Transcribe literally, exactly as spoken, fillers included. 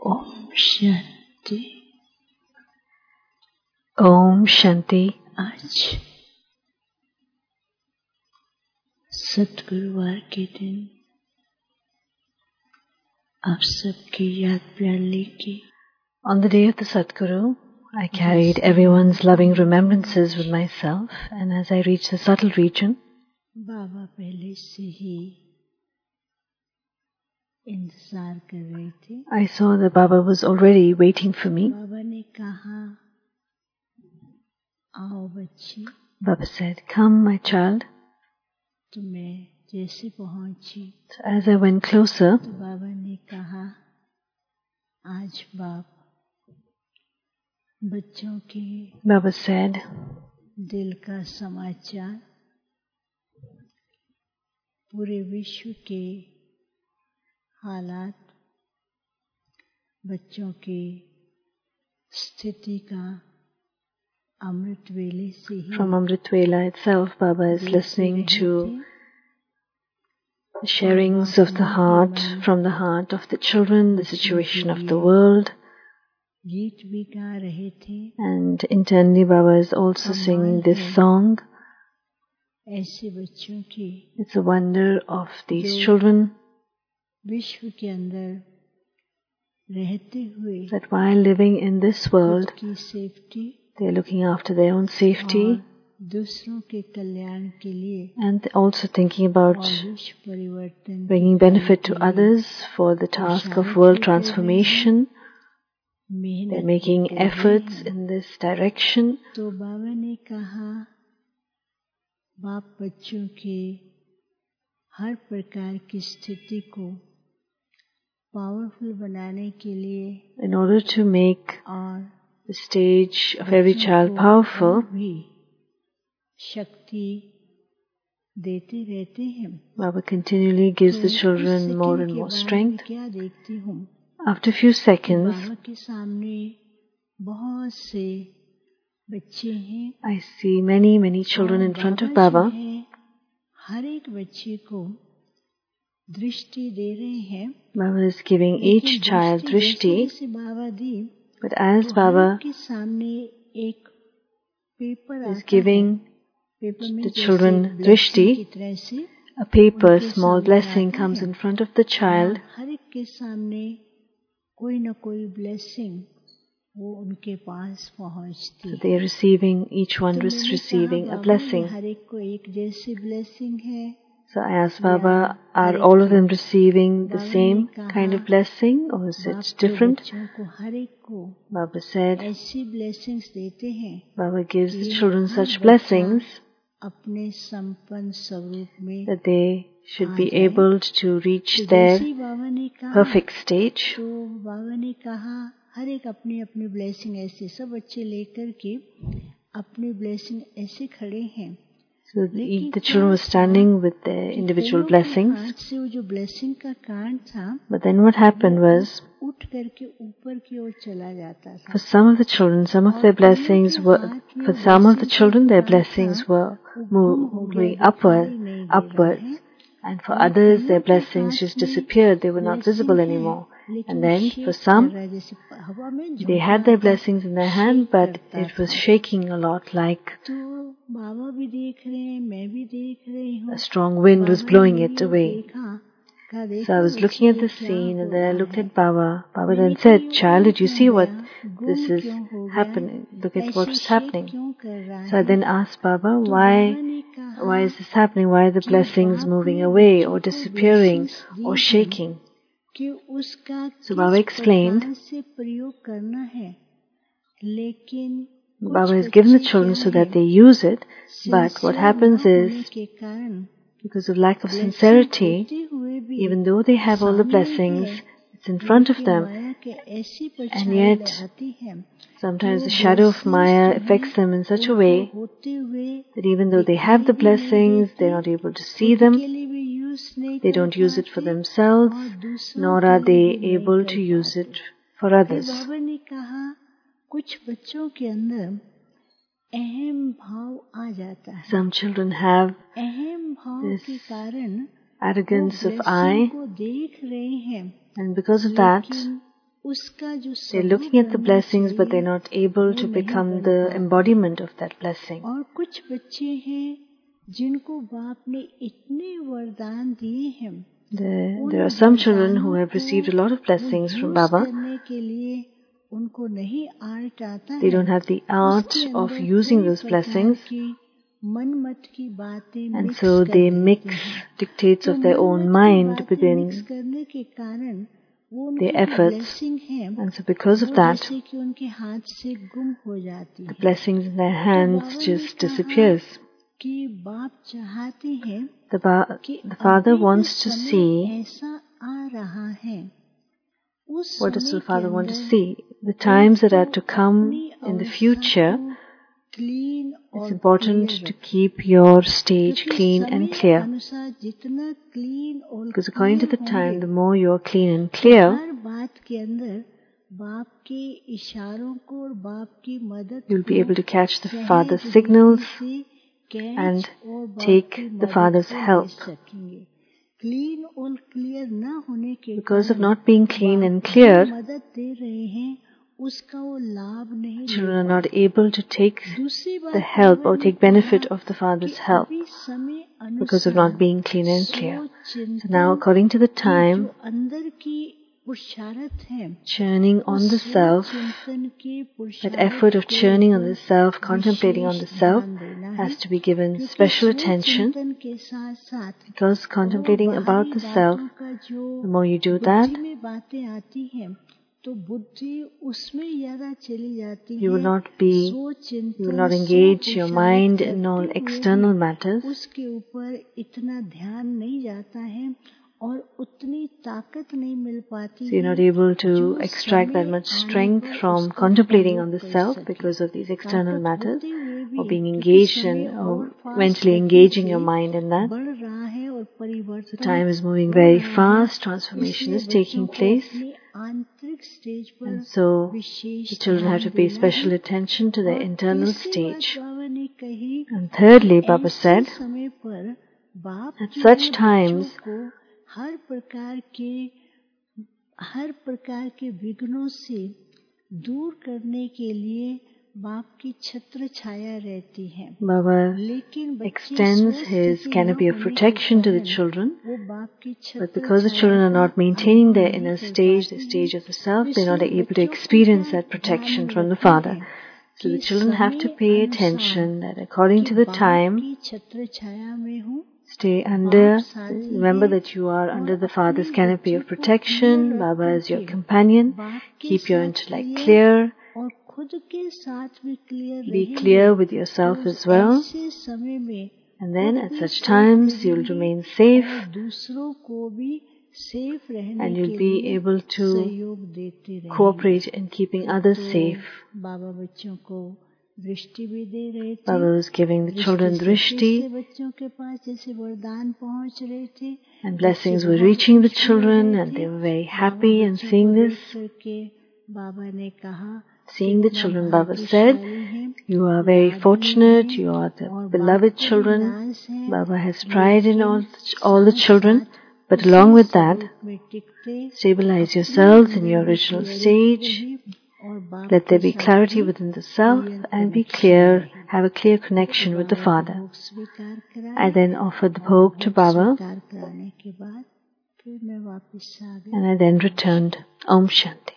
Om Shanti. Om Shanti. आज सतगुरुवार के दिन आप सबकी याद प्यार लेके On the day of the Sadguru, I carried everyone's loving remembrances with myself, and as I reached the subtle region, बाबा पहले से ही इंतजार कर रहे थे. I saw that Baba was already waiting for me. बाबा ने कहा, आओ बच्ची. Baba said, "Come, my child." तो मैं जैसे पहुंची, so as I went closer, तो बाबा ने कहा, आज बाप बच्चों के Baba said, दिल का समाचार पूरे विश्व के हालात, बच्चों की स्थिति का अमृत वेले से ही From Amrit Vela itself, Baba is listening to the sharings of the heart, from the heart of the children, the situation of the world. And internally Baba is also singing this song. It's a wonder of these children that while living in this world, they are looking after their own safety and also thinking about bringing benefit to others for the task of world transformation. They're making efforts in this direction. तो बाबा ने कहा, बाप बच्चों के हर प्रकार की स्थिति को पावरफुल बनाने के लिए, in order to make the stage of every child powerful, शक्ति देते रहते हैं. Baba continually gives the children more and more strength. क्या देखती हूँ? After a few seconds, I see many, many children in front of Baba. Baba is giving each child drishti, but as Baba is giving the children drishti, a paper, small blessing comes in front of the child. कोई न कोई blessing वो उनके पास पहुंचती. So they are receiving, each one is receiving a blessing. हर एक को एक जैसी blessing है. So I asked Baba, are all of them receiving the same kind of blessing or is it different? Baba said, ऐसी blessings देते हैं. Baba gives the children such blessings that they should be able to reach their perfect stage. हर एक अपनी अपनी blessing ऐसे सब बच्चे लेकर के अपनी blessing ऐसे खड़े हैं. So the, the children were standing with their individual blessings. But then what happened was, for some of the children, some of their blessings were, for some of the children, their blessings were moving upward, upwards. And for others, their blessings just disappeared. They were not visible anymore. And then for some, they had their blessings in their hand, but it was shaking a lot, like a strong wind was blowing it away. So I was looking at the scene, and then I looked at Baba. Baba then said, "Child, did you see what this is happening? Look at what was happening." So I then asked Baba, why, why is this happening? Why are the blessings moving away or disappearing or shaking? So Baba explained, Baba has given the children so that they use it, but what happens is, because of lack of sincerity, even though they have all the blessings, it's in front of them, and yet sometimes the shadow of Maya affects them in such a way that even though they have the blessings, they're not able to see them, they don't use it for themselves, nor are they able to use it for others. Some children have this arrogance of I, and because of that, They're looking at the blessings, but they're not able to become the embodiment of that blessing. There, there are some children who have received a lot of blessings from Baba. They don't have the art of using those blessings, and so they mix dictates of their own mind within their efforts, and so because of that, the blessings in their hands just disappears. The, ba- the father wants to see. What does the father want to see? The times that are to come in the future. It's important to keep your stage clean and clear. Because according to the time, the more you're clean and clear, you'll be able to catch the father's signals and take the father's help. Because of not being clean and clear, children are not able to take the help or take benefit of the father's help because of not being clean and clear. So now, according to the time, churning on the self, that effort of churning on the self, contemplating on the self, has to be given special attention, because contemplating about the self, the more you do that, you will not be, you will not engage your mind in all external matters. So you're not able to extract that much strength from contemplating on the self because of these external matters, or being engaged in, or mentally engaging your mind in that. So time is moving very fast, transformation is taking place. And so the children have to pay special attention to their internal stage. And thirdly, Baba said, at such times, हर प्रकार के हर प्रकार के विघ्नों से दूर करने के लिए बाप की छत्र छाया रहती है. Baba extends his canopy of protection to the children, but because the children are not maintaining their inner stage, the stage of the self, they are not able to experience that protection from the Father. So the children have to pay attention that according to the time, stay under, remember that you are under the Father's canopy of protection. Baba is your companion. Keep your intellect clear. Be clear with yourself as well. And then at such times you will remain safe, and you'll be able to cooperate in keeping others safe. Baba was giving the children drishti, and blessings were reaching the children, and they were very happy in seeing this. Seeing the children, Baba said, you are very fortunate, you are the beloved children. Baba has pride in all, all the children, but along with that, stabilize yourselves in your original stage. Let there be clarity within the self and be clear, have a clear connection with the Father. I then offered the bhog to Baba, and I then returned. Om Shanti.